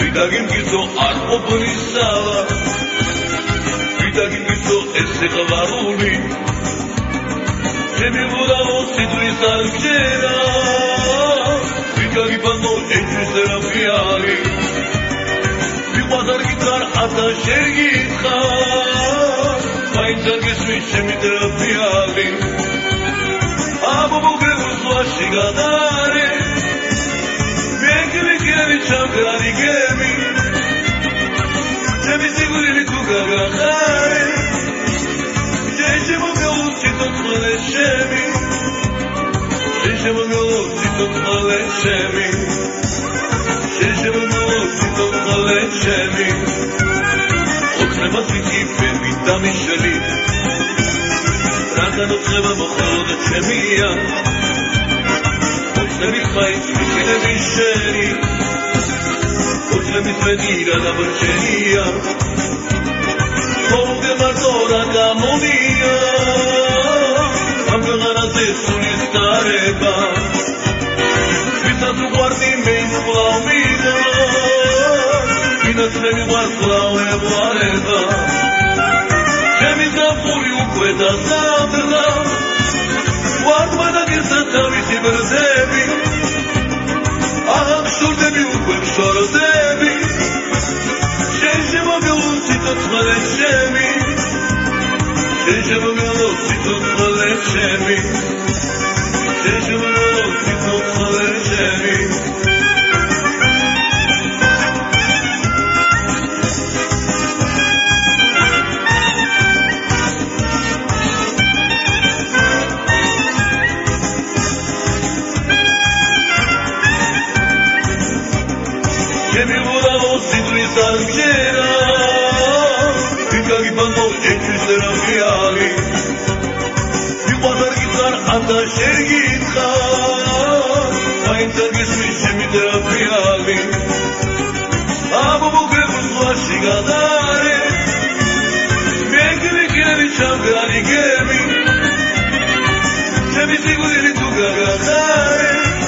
ვიდაგიმ გიცო არ ყოფნისალა ვიდაგიმ გიცო ეს ეხავარული ჩემი უდავო სიტყვის არ გჯერა ვიდაგიბანო ეჭვის ერაფიალი ვიყვადარ გითხარ ატა შენ გითხარ მაინც არ გესმის ჩემი ერაფიალი აბობოგრებულ ზღვაში გადარე მეკრიკერი ჩამგრანი გემი ჩემი სიკვდილი თუ გაგახარე შემოგეუცი თოთხალე ჩემი შემოგეუცი თოთხალე ჩემი შემოგეუცი თოთხალე ჩემი ოქრება თვითიფები დამიშელი რადგან ოქრება მხოლოდ ჩემია ოქრების ხაით მიშილები შენი ოქრების მეტირა დაბრჩენია ხოლმე მარტო რა გამომია ამ ქვეყანაზე სულის დარება ვისაც უყვარდი მე კვლავ მიდა ვინაც მე მიყვარს კვლავ ეყვარება ჩემი ზაფხული უკვე დაზამრდა ვარდმა დაგირსა თავისი ბრძები აღსურდები უკვე გშორდები შენ შემოგეუცი თოთხალე ჩემი შენ შემოგეუცი თოთხალე ჩემი შენ შემოგეუცი თოთხალე ჩემი ჩემი უდავო სიტყვის არ გჯერა ვიდაგიბანო ეჭვის ერაფიალი ვიყვადარ გითხარ ატა შენ გითხარ მაინც არ გესმის ჩემი ერაფიალი აბობოგრებულ ზღვაში გადარე მეკრიკერი ჩამგრანი გემი ჩემი სიკვდილი თუ გაგახარე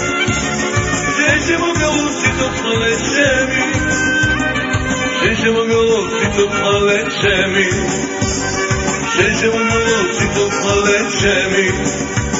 შემოგეუცი თოთხალე ჩემი შემოგეუცი თოთხალე ჩემი შემოგეუცი თოთხალე ჩემი